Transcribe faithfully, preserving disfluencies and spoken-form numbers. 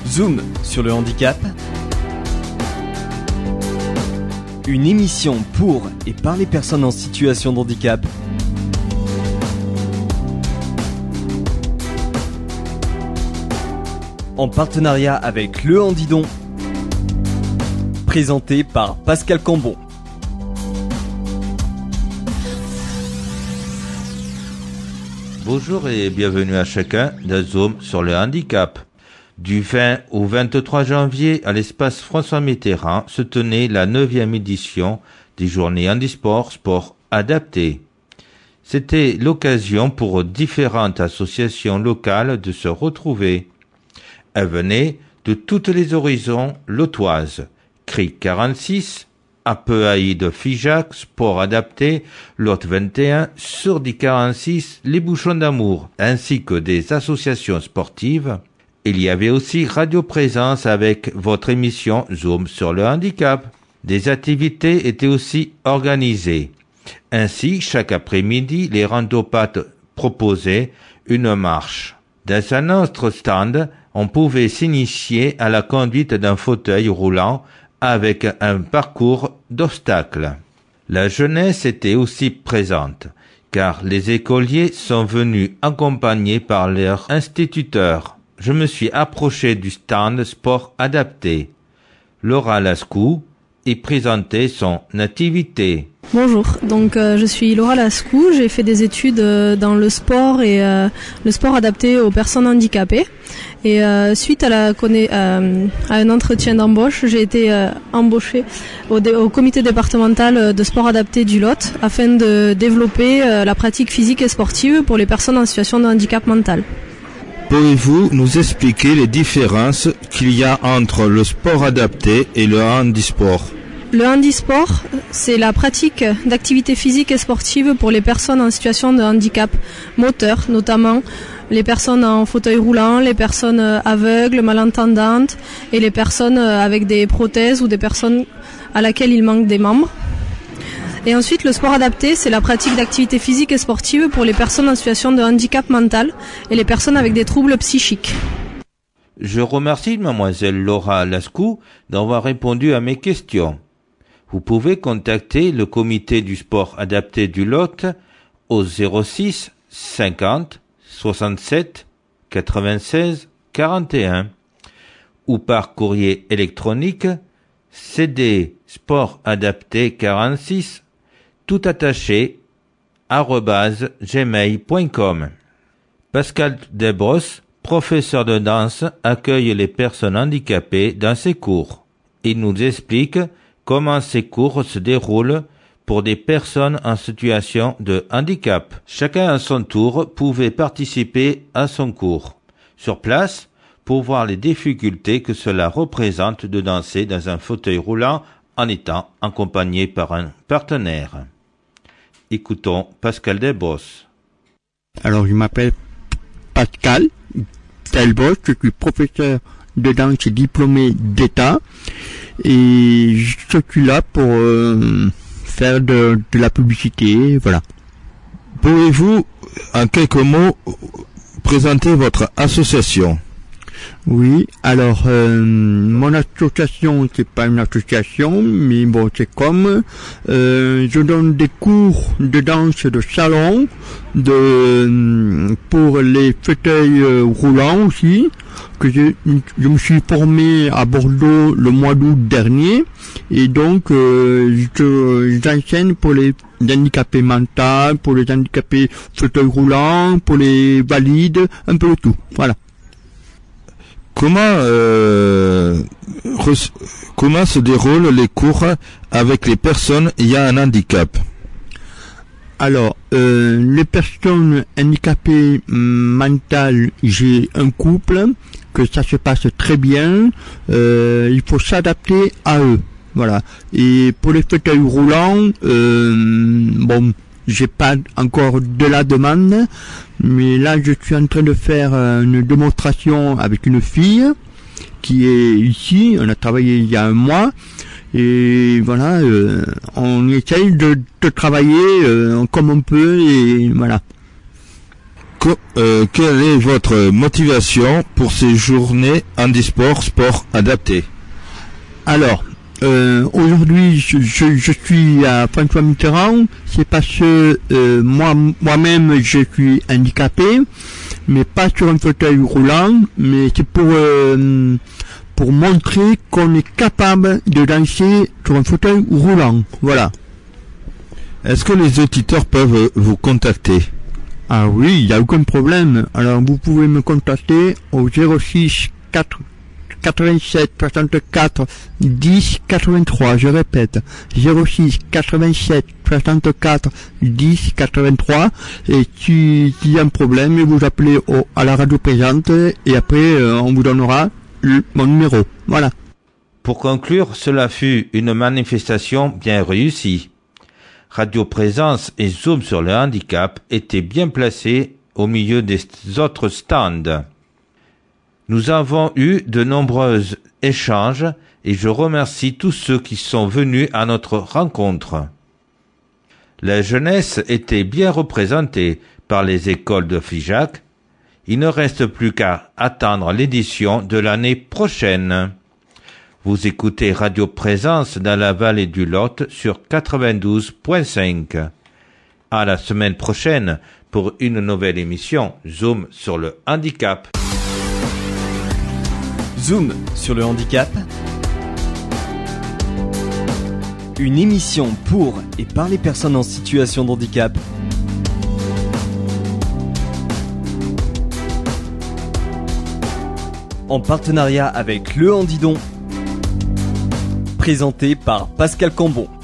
Zoom sur le handicap. Une émission pour et par les personnes en situation de handicap. En partenariat avec Le Handidon. Présenté par Pascal Cambon. Bonjour et bienvenue à chacun d'un Zoom sur le handicap. Du vingt au vingt-trois janvier, à l'espace François Mitterrand, se tenait la neuvième édition des Journées Handisport Sport Adapté. C'était l'occasion pour différentes associations locales de se retrouver. Elles venaient de toutes les horizons lotoises. C R I quarante-six, A P E A I de Figeac, Sport Adapté, Lot vingt et un, Sourdi quarante-six, Les Bouchons d'Amour, ainsi que des associations sportives. Il y avait aussi Radio Présence avec votre émission Zoom sur le handicap. Des activités étaient aussi organisées. Ainsi, chaque après-midi, les randopathes proposaient une marche. Dans un autre stand, on pouvait s'initier à la conduite d'un fauteuil roulant avec un parcours d'obstacles. La jeunesse était aussi présente, car les écoliers sont venus accompagnés par leurs instituteurs. Je me suis approché du stand Sport Adapté. Laura Lascou y présentait son activité. Bonjour, donc euh, je suis Laura Lascou, j'ai fait des études euh, dans le sport et euh, le sport adapté aux personnes handicapées. Et euh, suite à, la, euh, à un entretien d'embauche, j'ai été euh, embauchée au, dé, au comité départemental de sport adapté du Lot afin de développer euh, la pratique physique et sportive pour les personnes en situation de handicap mental. Pouvez-vous nous expliquer les différences qu'il y a entre le sport adapté et le handisport ? Le handisport, c'est la pratique d'activités physiques et sportives pour les personnes en situation de handicap moteur, notamment les personnes en fauteuil roulant, les personnes aveugles, malentendantes et les personnes avec des prothèses ou des personnes à laquelle il manque des membres. Et ensuite, le sport adapté, c'est la pratique d'activités physiques et sportives pour les personnes en situation de handicap mental et les personnes avec des troubles psychiques. Je remercie mademoiselle Laura Lascou d'avoir répondu à mes questions. Vous pouvez contacter le comité du sport adapté du Lot au zéro six cinquante soixante-sept quatre-vingt-seize quarante et un ou par courrier électronique cd sport adapté quarante-six tout attaché arobase gmail point com. Pascal Desbrosses, professeur de danse, accueille les personnes handicapées dans ses cours. Il nous explique comment ces cours se déroulent pour des personnes en situation de handicap. Chacun à son tour pouvait participer à son cours. Sur place, pour voir les difficultés que cela représente de danser dans un fauteuil roulant en étant accompagné par un partenaire. Écoutons Pascal Desbrosses. Alors, je m'appelle Pascal Desbrosses, je suis professeur de danse diplômé d'État et je suis là pour euh, faire de, de la publicité, voilà. Pouvez-vous, en quelques mots, présenter votre association ? Oui, alors euh, mon association, c'est pas une association, mais bon, c'est comme euh, je donne des cours de danse de salon, de pour les fauteuils euh, roulants aussi, que je, je me suis formé à Bordeaux le mois d'août dernier, et donc euh, je j'enseigne pour les handicapés mentaux, pour les handicapés fauteuils roulants, pour les valides, un peu de tout, voilà. Comment euh, re- comment se déroulent les cours avec les personnes ayant un handicap ? Alors, euh, les personnes handicapées mentales, j'ai un couple, que ça se passe très bien, euh, il faut s'adapter à eux, voilà. Et pour les fauteuils roulants, euh, bon, j'ai pas encore de la demande, mais là je suis en train de faire une démonstration avec une fille qui est ici, on a travaillé il y a un mois, et voilà, euh, on essaye de, de travailler euh, comme on peut, et voilà. co- euh, quelle est votre motivation pour ces journées handisport, sport adapté? Alors, euh, aujourd'hui, je, je, je suis à François Mitterrand. C'est parce que euh, moi, moi-même, je suis handicapé, mais pas sur un fauteuil roulant, mais c'est pour euh, pour montrer qu'on est capable de danser sur un fauteuil roulant. Voilà. Est-ce que les auditeurs peuvent vous contacter? Ah oui, il n'y a aucun problème. Alors vous pouvez me contacter au zéro six quatre-vingt-sept soixante-quatre dix quatre-vingt-trois. Je répète, zéro six quatre-vingt-sept soixante-quatre dix quatre-vingt-trois. Et si il y a un problème, vous appelez au, à la radio présente et après euh, on vous donnera le, mon numéro. Voilà. Pour conclure, cela fut une manifestation bien réussie. Radio Présence et Zoom sur le handicap étaient bien placés au milieu des autres stands. Nous avons eu de nombreux échanges et je remercie tous ceux qui sont venus à notre rencontre. La jeunesse était bien représentée par les écoles de Figeac. Il ne reste plus qu'à attendre l'édition de l'année prochaine. Vous écoutez Radio Présence dans la vallée du Lot sur quatre-vingt-douze point cinq. À la semaine prochaine pour une nouvelle émission Zoom sur le handicap. Zoom sur le handicap. Une émission pour et par les personnes en situation de handicap. En partenariat avec Le Handidon. Présenté par Pascal Cambon.